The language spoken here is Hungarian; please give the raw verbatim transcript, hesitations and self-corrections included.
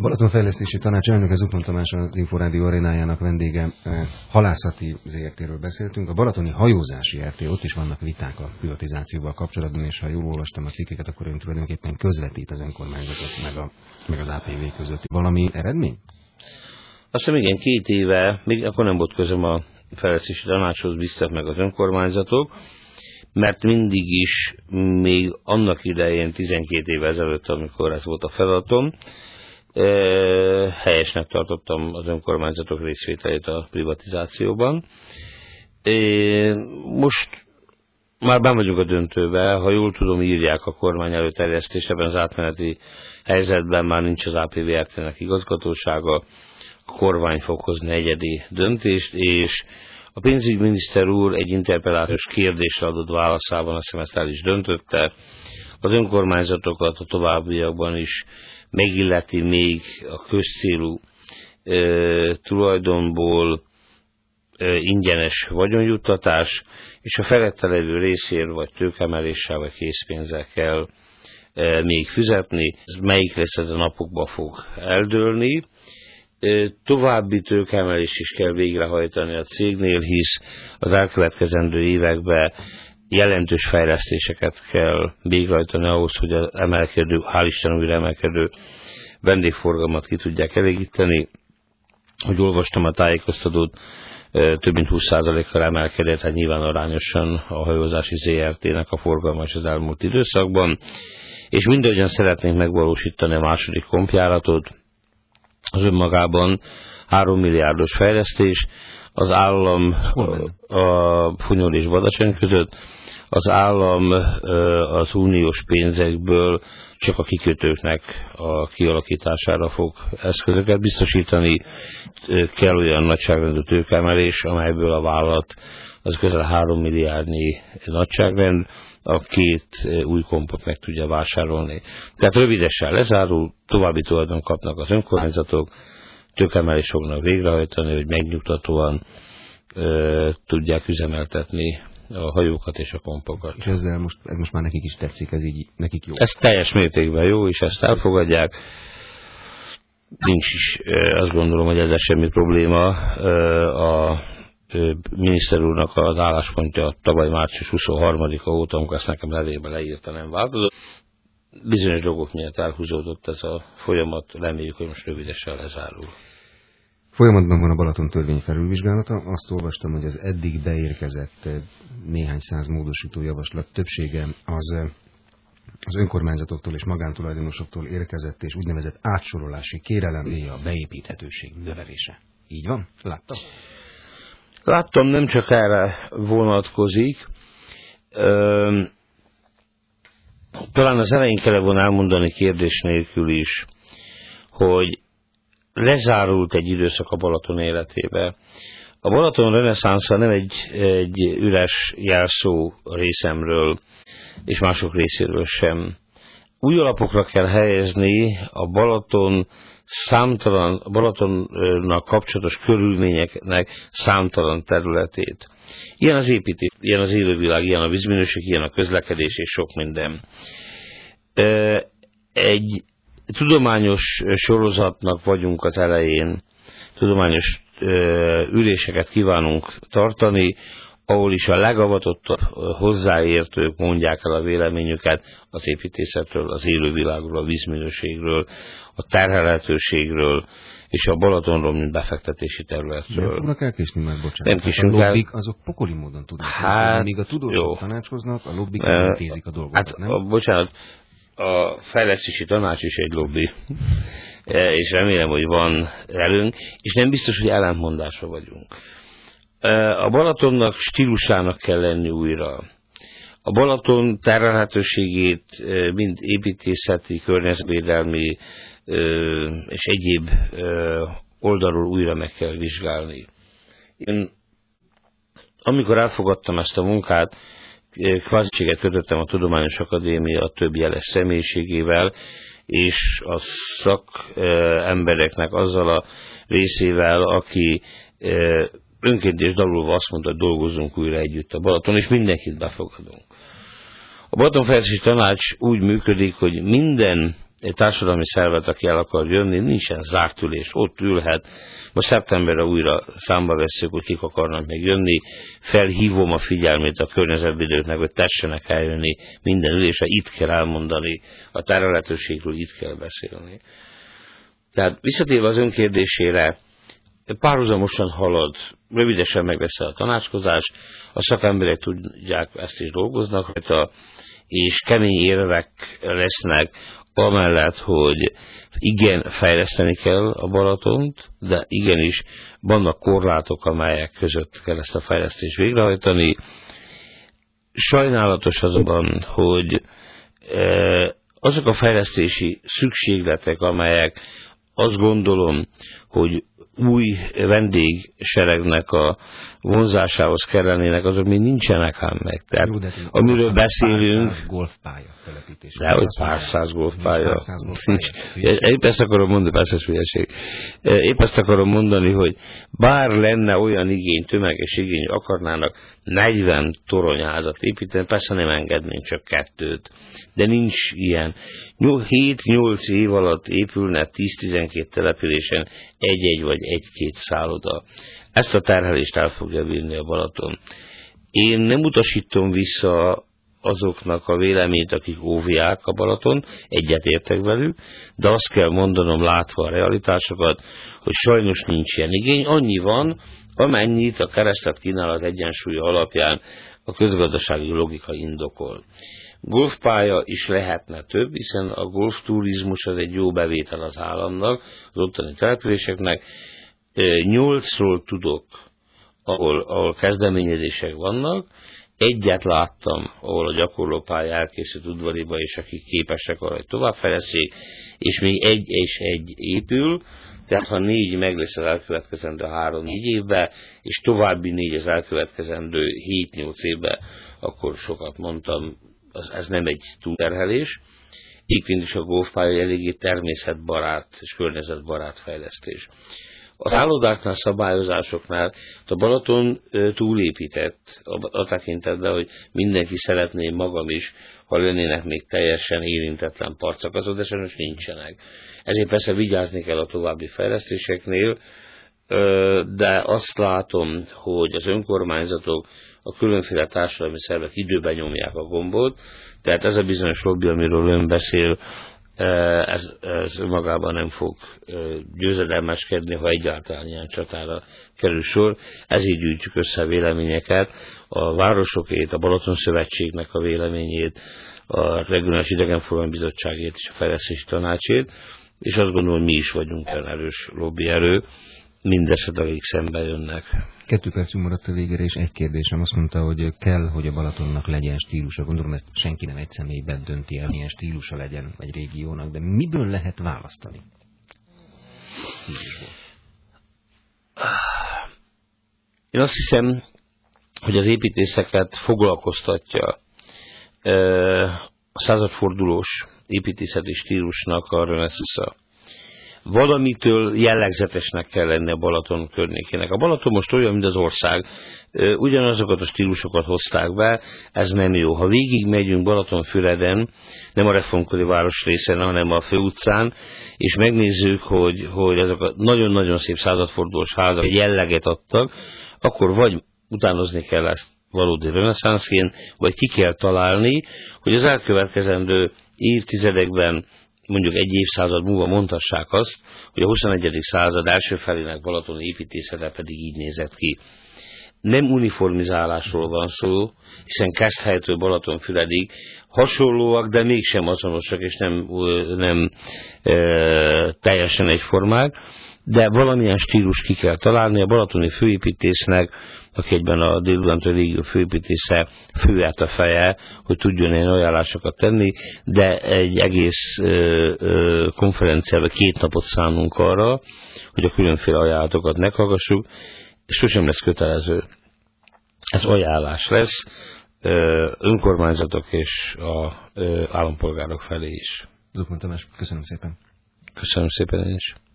Balatonfejlesztési Tanács elnöke Zuklón Tamás, az Inforádió arénájának vendége. Halászati zé er té-ről beszéltünk. A balatoni hajózási er té, ott is vannak viták a privatizációval kapcsolatban, és ha jól olvastam a cikkeket, akkor ön tulajdonképpen közvetít az önkormányzatot meg, a, meg az á pé vé között. Valami eredmény? Azt hiszem, igen, két éve, még akkor nem volt közöm a fejlesztési tanácshoz, bíztak meg az önkormányzatok, mert mindig is, még annak idején, tizenkét évvel ezelőtt, amikor ez volt a feladatom, helyesnek tartottam az önkormányzatok részvételét a privatizációban. Most már benn vagyunk a döntőbe, ha jól tudom, írják a kormány előterjesztést, ebben az átmeneti helyzetben már nincs az á pé vé er té-nek igazgatósága, a kormány fog hozni egyedi döntést, és a pénzügyminiszter úr egy interpellációs kérdésre adott válaszában, azt hiszem ezt el is döntötte, az önkormányzatokat a továbbiakban is megilleti még a közcélú e, tulajdonból e, ingyenes vagyonjuttatás, és a felette levő részér vagy tőkemeléssel vagy készpénzzel kell e, még fizetni. Ez melyik lesz ez a napokban fog eldőlni. E, további tőkemelést is kell végrehajtani a cégnél, hisz az elkövetkezendő években jelentős fejlesztéseket kell végrehajtani ahhoz, hogy az emelkedő, hál' Isten újra emelkedő vendégforgalmat ki tudják elégíteni. Hogy olvastam a tájékoztatót, több mint húsz százalékkal emelkedett, hát nyilván arányosan a hajózási zé er té-nek a forgalma is az elmúlt időszakban, és mindannyian szeretnénk megvalósítani a második kompjáratot, az önmagában három milliárdos fejlesztés, az állam a Funyol és Badacsony között, az állam az uniós pénzekből csak a kikötőknek a kialakítására fog eszközöket biztosítani. Kell olyan nagyságrendű tőkeemelés, amelyből a vállalat az közel három milliárdnyi nagyságrend, a két új kompot meg tudja vásárolni. Tehát rövidesen lezárul, további tulajdon kapnak az önkormányzatok, tőkeemelést fognak végrehajtani, hogy megnyugtatóan ö, tudják üzemeltetni a hajókat és a kompokat. És ezzel most, ez most már nekik is tetszik, ez így nekik jó? Ez teljes mértékben jó, és ezt elfogadják. Nincs is, azt gondolom, hogy ezzel semmi probléma. A miniszter úrnak az álláspontja tavaly március huszonharmadika óta, amikor ezt nekem levélbe leírta, nem változott. Bizonyos dolgok miatt elhúzódott ez a folyamat, reméljük, hogy most rövidesen lezárul. Folyamatban van a Balaton törvény felülvizsgálata. Azt olvastam, hogy az eddig beérkezett néhány száz módosító javaslat többsége az, az önkormányzatoktól és magántulajdonosoktól érkezett, és úgynevezett átsorolási kérelem, a beépíthetőség növelése. Így van? Láttam? Láttam, nem csak erre vonatkozik. Ö, talán az elején kellett volna elmondani kérdés nélkül is, hogy lezárult egy időszak a Balaton életébe. A Balaton reneszánsza nem egy, egy üres jelszó részemről, és mások részéről sem. Új alapokra kell helyezni a Balaton számtalan, a Balatonnal kapcsolatos körülményeknek számtalan területét. Ilyen az építés, ilyen az élővilág, ilyen a vízminőség, ilyen a közlekedés és sok minden. Egy tudományos sorozatnak vagyunk az elején, tudományos üléseket kívánunk tartani, ahol is a legavatottabb hozzáértők mondják el a véleményüket az építészetről, az élővilágról, a vízminőségről, a terhelhetőségről, és a Balatonról, mint befektetési területről. Nem fognak elkésni már, bocsánat. Nem késünk a lobbik el. azok pokoli módon tudnak. Hát, míg a tudósok tanácskoznak, a lobbik nem intézik a dolgokat, hát, nem? A, bocsánat, a fejlesztési tanács is egy lobby, és remélem, hogy van velünk, és nem biztos, hogy ellentmondásra vagyunk. A Balatonnak stílusának kell lenni újra. A Balaton terhelhetőségét mind építészeti, környezetvédelmi és egyéb oldalról újra meg kell vizsgálni. Én, amikor elfogadtam ezt a munkát, kváziséget kötöttem a Tudományos Akadémia több jeles személyiségével, és a szakembereknek azzal a részével, aki önként és dalulva azt mondta, hogy dolgozzunk újra együtt a Balaton, és mindenkit befogadunk. A Balatonfejlesztési Tanács úgy működik, hogy minden egy társadalmi szervet, aki el akar jönni, nincsen zárt ülés, ott ülhet. Most szeptemberre újra számba vesszük, hogy kik akarnak még jönni. Felhívom a figyelmét a környezetvédőknek, hogy tessenek eljönni minden ülésre, itt kell elmondani, a területőségről itt kell beszélni. Tehát visszatérve az önkérdésére, párhuzamosan halad, rövidesen meg lesz a tanácskozás, a szakemberek tudják, ezt is dolgoznak rajta, és kemény érvek lesznek, amellett, hogy igen, fejleszteni kell a Balatont, de igenis vannak korlátok, amelyek között kell ezt a fejlesztést végrehajtani. Sajnálatos azonban, hogy azok a fejlesztési szükségletek, amelyek azt gondolom, hogy új vendégseregnek a vonzásához kellenének, azok még nincsenek ám meg. Tehát, jó, amiről beszélünk... Pár száz golfpálya telepítés. De, hogy pár száz golfpálya. Épp ezt akarom mondani, persze hülyeség. Épp ezt akarom mondani, hogy bár lenne olyan igény, tömeges igény, akarnának negyven toronyházat építeni, persze nem engednénk csak kettőt. De nincs ilyen. hét-nyolc év alatt épülne tíz-tizenkét településen egy-egy vagy egy-két szálloda. Ezt a terhelést el fogja bírni a Balaton. Én nem utasítom vissza azoknak a véleményt, akik óvják a Balaton, egyetértek velük, de azt kell mondanom, látva a realitásokat, hogy sajnos nincs ilyen igény. Annyi van, amennyit a kereslet-kínálat egyensúly alapján a közgazdasági logika indokol. Golfpálya is lehetne több, hiszen a golfturizmus az egy jó bevétel az államnak, az ottani településeknek. Nyolcról tudok, ahol, ahol kezdeményezések vannak. Egyet láttam, ahol a gyakorlópálya elkészült udvariba, és akik képesek arra, hogy továbbfejleszték, és még egy és egy épül, tehát ha négy meg lesz az elkövetkezendő három-négy évben, és további négy az elkövetkezendő hét-nyolc évben, akkor sokat mondtam, az, ez nem egy túlterhelés. Így is a golfpálya eléggé természetbarát és környezetbarát fejlesztés. A szállodáknál, szabályozásoknál a Balaton túlépített a, a tekintetben, hogy mindenki szeretné, magam is, ha lennének még teljesen érintetlen parcakatok, de sajnos nincsenek. Ezért persze vigyázni kell a további fejlesztéseknél, de azt látom, hogy az önkormányzatok, a különféle társadalmi szervek időben nyomják a gombot, tehát ez a bizonyos lobby, amiről ön beszél, Ez, ez magában nem fog győzedelmeskedni, ha egyáltalán ilyen csatára kerül sor. Ezért gyűjtjük össze a véleményeket, a városokét, a Balaton Szövetségnek a véleményét, a Regionális Idegenforgalmi Bizottságét és a Fejlesztési Tanácsét, és azt gondolom, hogy mi is vagyunk olyan erős lobbyerő, mindeset, akik szembe jönnek. Kettő percünk maradt a végére, és egy kérdésem. Azt mondta, hogy kell, hogy a Balatonnak legyen stílusa. Gondolom, ezt senki nem egy személyben dönti el, milyen stílusa legyen egy régiónak, de miből lehet választani? Stílusból. Én azt hiszem, hogy az építészeket foglalkoztatja a századfordulós építészeti stílusnak a reneszensza. Valamitől jellegzetesnek kell lenni a Balaton környékének. A Balaton most olyan, mint az ország. Ugyanazokat a stílusokat hozták be, ez nem jó. Ha végig megyünk Balatonfüreden, nem a reformkori városrészen, hanem a főutcán, és megnézzük, hogy, hogy azok a nagyon-nagyon szép századfordulós házak jelleget adtak, akkor vagy utánozni kell ezt valódi reneszánszként, vagy ki kell találni, hogy az elkövetkezendő évtizedekben, mondjuk egy évszázad múlva mondhassák azt, hogy a huszonegyedik század első felének balatoni építészete pedig így nézett ki. Nem uniformizálásról van szó, hiszen Keszthelytől Balatonfüredig hasonlóak, de mégsem azonosak, és nem, nem e, teljesen egyformák, de valamilyen stílus ki kell találni. A balatoni főépítésznek, aki egyben a Dél-Dunántúl régió főépítésze, főelt a feje, hogy tudjon ilyen ajánlásokat tenni, de egy egész ö, ö, konferenciában két napot szánunk arra, hogy a különféle ajánlatokat meghallgassuk, és sosem lesz kötelező. Ez ajánlás lesz ö, önkormányzatok és a ö, állampolgárok felé is. Zukman Tamás, köszönöm szépen. Köszönöm szépen én is.